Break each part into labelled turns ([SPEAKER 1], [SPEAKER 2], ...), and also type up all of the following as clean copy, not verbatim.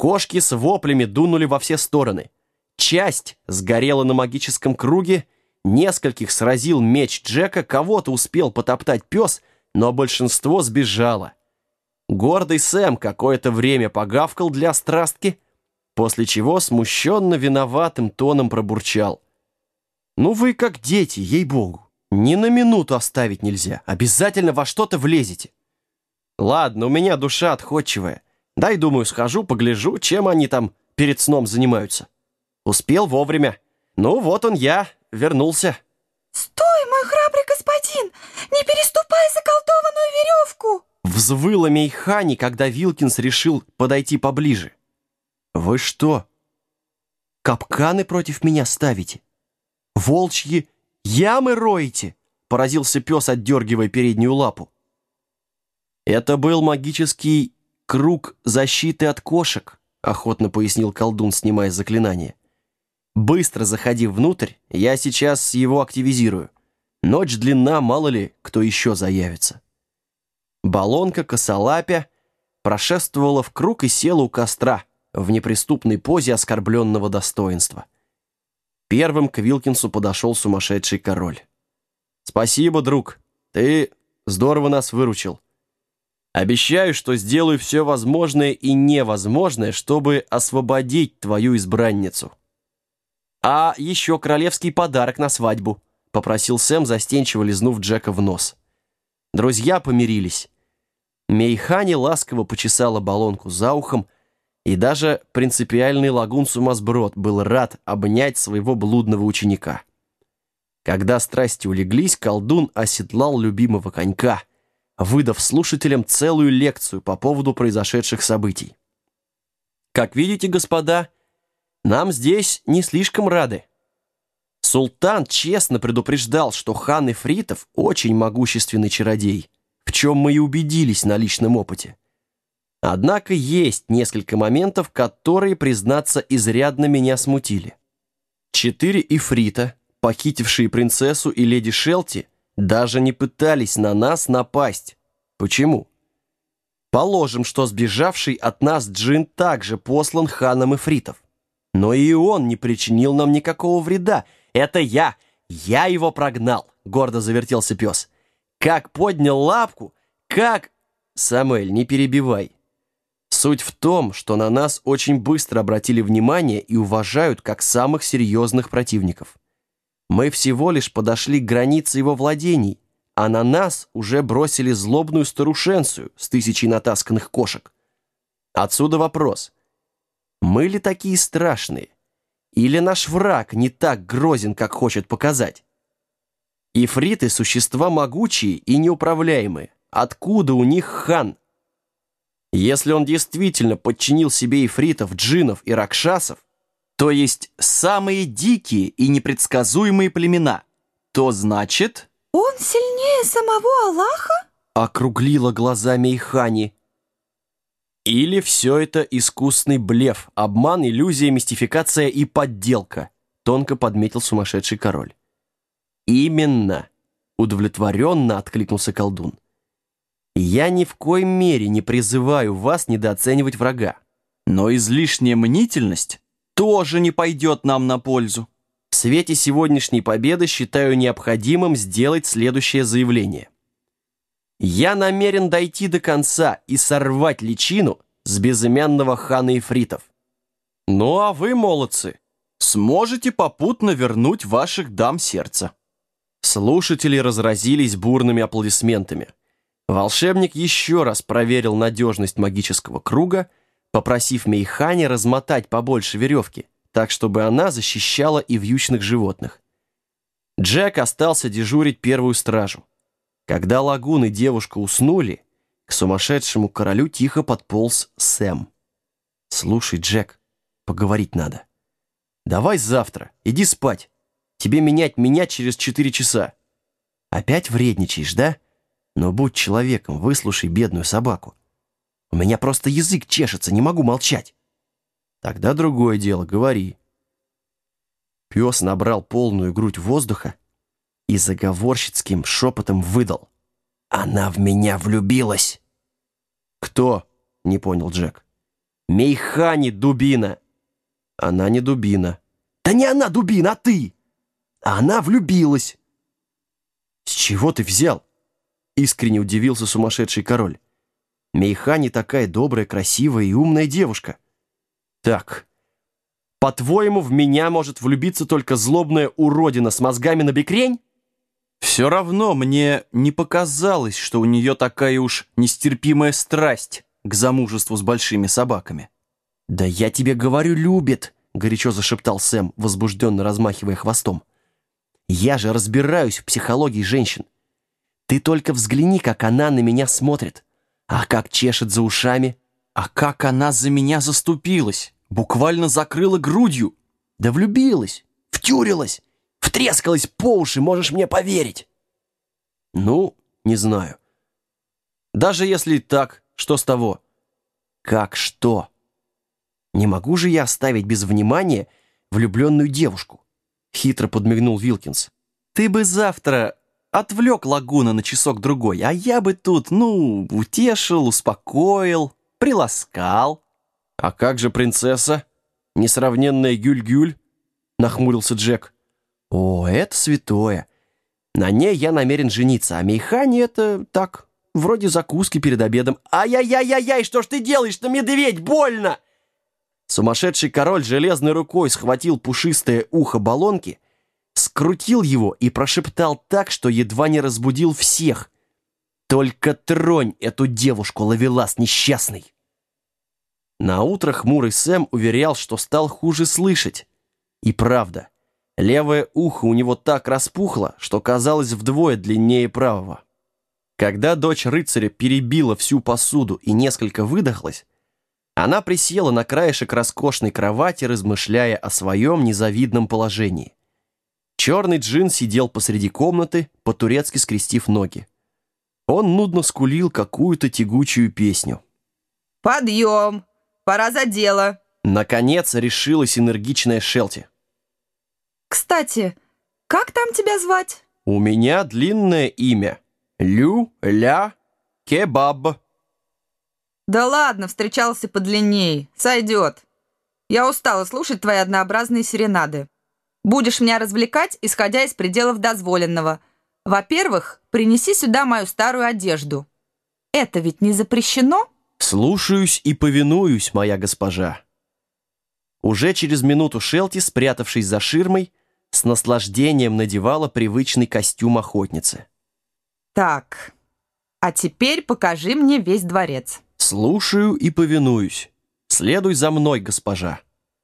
[SPEAKER 1] Кошки с воплями дунули во все стороны. Часть сгорела на магическом круге, нескольких сразил меч Джека, кого-то успел потоптать пес, но большинство сбежало. Гордый Сэм какое-то время погавкал для страстки, после чего смущенно виноватым тоном пробурчал: «Ну вы как дети, ей-богу, ни на минуту оставить нельзя, обязательно во что-то влезете». «Ладно, у меня душа отходчивая, дай, думаю, схожу, погляжу, чем они там перед сном занимаются». Успел вовремя. Ну вот он я, вернулся.
[SPEAKER 2] «Стой, мой храбрый господин! Не переступай заколдованную веревку!»
[SPEAKER 1] Взвыла Мейхани, когда Вилкинс решил подойти поближе. «Вы что, капканы против меня ставите? Волчьи ямы роете?» Поразился пес, отдергивая переднюю лапу. «Это был магический круг защиты от кошек», охотно пояснил колдун, снимая заклинание. «Быстро заходи внутрь, я сейчас его активизирую. Ночь длинна, мало ли, кто еще заявится». Балонка косолапя прошествовала в круг и села у костра в неприступной позе оскорбленного достоинства. Первым к Вилкинсу подошел сумасшедший король. «Спасибо, друг, ты здорово нас выручил. Обещаю, что сделаю все возможное и невозможное, чтобы освободить твою избранницу». «А еще королевский подарок на свадьбу», — попросил Сэм, застенчиво лизнув Джека в нос. Друзья помирились. Мейхани ласково почесала Балонку за ухом, и даже принципиальный лагун-сумасброд был рад обнять своего блудного ученика. Когда страсти улеглись, колдун оседлал любимого конька, выдав слушателям целую лекцию по поводу произошедших событий. «Как видите, господа, нам здесь не слишком рады. Султан честно предупреждал, что хан Ифритов очень могущественный чародей, в чем мы и убедились на личном опыте. Однако есть несколько моментов, которые, признаться, изрядно меня смутили. 4 ифрита, похитившие принцессу и леди Шелти, даже не пытались на нас напасть. Почему? Положим, что сбежавший от нас джин также послан ханом ифритов. Но и он не причинил нам никакого вреда. Это я его прогнал, гордо завертелся пес. Как поднял лапку, как... Самуэль, не перебивай. Суть в том, что на нас очень быстро обратили внимание и уважают как самых серьезных противников. Мы всего лишь подошли к границе его владений, а на нас уже бросили злобную старушенцию с 1000 натасканных кошек. Отсюда вопрос. Мы ли такие страшные? Или наш враг не так грозен, как хочет показать? Ифриты — существа могучие и неуправляемые. Откуда у них хан? Если он действительно подчинил себе ифритов, джиннов и ракшасов, то есть самые дикие и непредсказуемые племена, то значит...
[SPEAKER 2] «Он сильнее самого Аллаха?»
[SPEAKER 1] — округлила глаза Мейхани. Или все это искусный блеф, обман, иллюзия, мистификация и подделка, тонко подметил сумасшедший король. Именно, удовлетворенно откликнулся колдун. Я ни в коей мере не призываю вас недооценивать врага.
[SPEAKER 3] Но излишняя мнительность тоже не пойдет нам на пользу.
[SPEAKER 1] В свете сегодняшней победы считаю необходимым сделать следующее заявление. Я намерен дойти до конца и сорвать личину с безымянного хана Ифритов. Ну а вы, молодцы,
[SPEAKER 3] Сможете попутно вернуть ваших дам сердца.
[SPEAKER 1] Слушатели разразились бурными аплодисментами. Волшебник еще раз проверил надежность магического круга, попросив Мейхани размотать побольше веревки, так, чтобы она защищала и вьючных животных. Джек остался дежурить первую стражу. Когда Лагун и девушка уснули, к сумасшедшему королю тихо подполз Сэм. «Слушай, Джек, поговорить надо. Давай завтра, иди спать. Тебе менять меня через 4 часа. Опять вредничаешь, да? Но будь человеком, выслушай бедную собаку. У меня просто язык чешется, не могу молчать». «Тогда другое дело, говори». Пес набрал полную грудь воздуха и заговорщицким шепотом выдал: «Она в меня влюбилась». «Кто?» — не понял Джек. Мейхани дубина. Она не дубина. Да не она дубина, а ты. А она влюбилась. С чего ты взял? Искренне удивился сумасшедший король. Мейхани такая добрая, красивая и умная девушка. Так, по-твоему, в меня может влюбиться только злобная уродина с мозгами на бекрень?
[SPEAKER 3] Все равно мне не показалось, что у нее такая уж нестерпимая страсть к замужеству с большими собаками.
[SPEAKER 1] «Да я тебе говорю, любит!» — горячо зашептал Сэм, возбужденно размахивая хвостом. «Я же разбираюсь в психологии женщин. Ты только взгляни, как она на меня смотрит, а как чешет за ушами,
[SPEAKER 3] А как она за меня заступилась, буквально закрыла грудью.
[SPEAKER 1] да влюбилась, втюрилась, втрескалась по уши, можешь мне поверить». «Ну, не знаю. Даже если так, что с того?» «Как что? Не могу же я оставить без внимания влюбленную девушку», — хитро подмигнул Вилкинс.
[SPEAKER 3] Ты бы завтра отвлек Лагуна на часок-другой, а я бы тут, утешил, успокоил, приласкал.
[SPEAKER 1] «А как же принцесса? Несравненная Гюль-Гюль?» — нахмурился Джек. «О, это святое. На ней я намерен жениться, а Мейхани — это так, вроде закуски перед обедом». «Ай-яй-яй-яй, что ж ты делаешь-то, медведь, больно!» Сумасшедший король железной рукой схватил пушистое ухо баллонки, скрутил его и прошептал так, что едва не разбудил всех. «Только тронь эту девушку, ловелас несчастный!» Наутро хмурый Сэм уверял, что стал хуже слышать. И правда, левое ухо у него так распухло, что казалось вдвое длиннее правого. Когда дочь рыцаря перебила всю посуду и несколько выдохлась, она присела на краешек роскошной кровати, размышляя о своем незавидном положении. Черный джин сидел посреди комнаты, по-турецки скрестив ноги. Он нудно скулил какую-то тягучую песню.
[SPEAKER 2] Подъем! Пора за дело.
[SPEAKER 1] Наконец решилась энергичная Шелти.
[SPEAKER 2] Кстати, как там тебя звать?
[SPEAKER 1] «У меня длинное имя. Лю-ля-кебаб».
[SPEAKER 2] Да ладно, встречался подлинней. Сойдет. Я устала слушать твои однообразные серенады. Будешь меня развлекать, исходя из пределов дозволенного. Во-первых, принеси сюда мою старую одежду. Это ведь не запрещено?
[SPEAKER 1] «Слушаюсь и повинуюсь, моя госпожа». Уже через минуту Шелти, спрятавшись за ширмой, с наслаждением надевала привычный костюм охотницы.
[SPEAKER 2] Так, а теперь покажи мне весь дворец.
[SPEAKER 1] «Слушаю и повинуюсь. Следуй за мной, госпожа».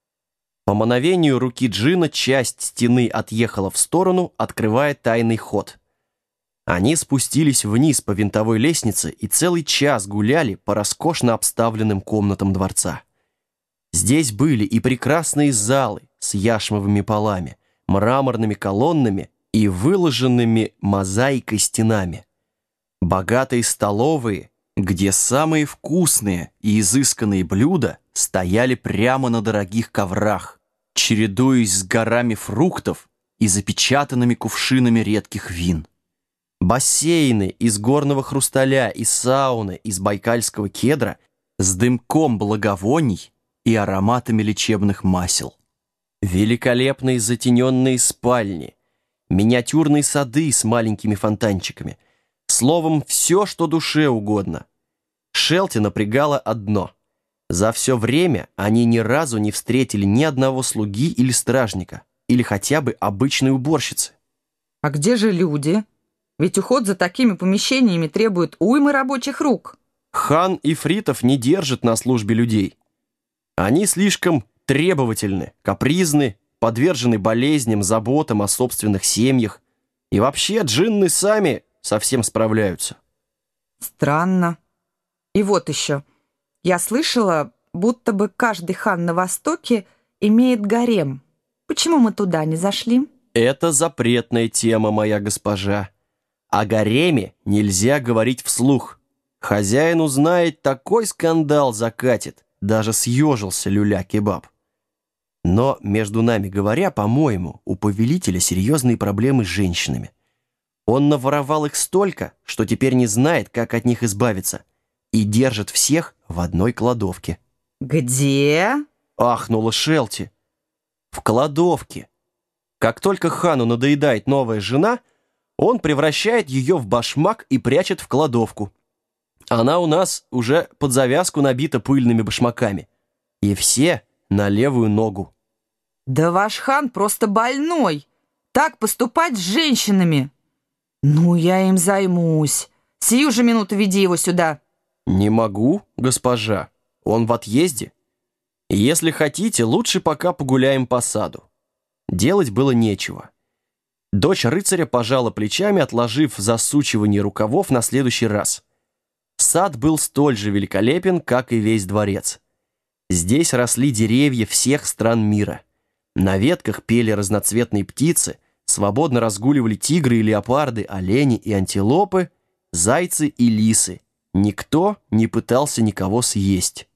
[SPEAKER 1] По мановению руки Джина часть стены отъехала в сторону, открывая тайный ход. Они спустились вниз по винтовой лестнице и целый час гуляли по роскошно обставленным комнатам дворца. Здесь были и прекрасные залы с яшмовыми полами, мраморными колоннами и выложенными мозаикой стенами. Богатые столовые, где самые вкусные и изысканные блюда стояли прямо на дорогих коврах, чередуясь с горами фруктов и запечатанными кувшинами редких вин. Бассейны из горного хрусталя и сауны из байкальского кедра с дымком благовоний и ароматами лечебных масел. Великолепные затененные спальни, миниатюрные сады с маленькими фонтанчиками. Словом, все, что душе угодно. Шелти напрягало одно. За все время они ни разу не встретили ни одного слуги или стражника, или хотя бы обычной уборщицы.
[SPEAKER 2] А где же люди? Ведь уход за такими помещениями требует уймы рабочих рук.
[SPEAKER 1] Хан Ифритов не держит на службе людей. Они слишком требовательны, капризны, подвержены болезням, заботам о собственных семьях. И вообще джинны сами совсем справляются.
[SPEAKER 2] Странно. И вот еще. Я слышала, будто бы каждый хан на Востоке имеет гарем. Почему мы туда не зашли?
[SPEAKER 1] Это запретная тема, моя госпожа. О гареме нельзя говорить вслух. Хозяин узнает, такой скандал закатит. Даже съежился люля-кебаб. Но, между нами говоря, по-моему, у повелителя серьезные проблемы с женщинами. Он наворовал их столько, что теперь не знает, как от них избавиться, и держит всех в одной кладовке.
[SPEAKER 2] Где?
[SPEAKER 1] Ахнула Шелти. В кладовке. Как только хану надоедает новая жена, он превращает ее в башмак и прячет в кладовку. Она у нас уже под завязку набита пыльными башмаками. И все на левую ногу.
[SPEAKER 2] Да ваш хан просто больной. Так поступать с женщинами. Ну, я им займусь. Сию же минуту веди его сюда.
[SPEAKER 1] Не могу, госпожа. Он в отъезде. Если хотите, лучше пока погуляем по саду. Делать было нечего. Дочь рыцаря пожала плечами, отложив засучивание рукавов на следующий раз. Сад был столь же великолепен, как и весь дворец. Здесь росли деревья всех стран мира. На ветках пели разноцветные птицы, свободно разгуливали тигры и леопарды, олени и антилопы, зайцы и лисы. Никто не пытался никого съесть.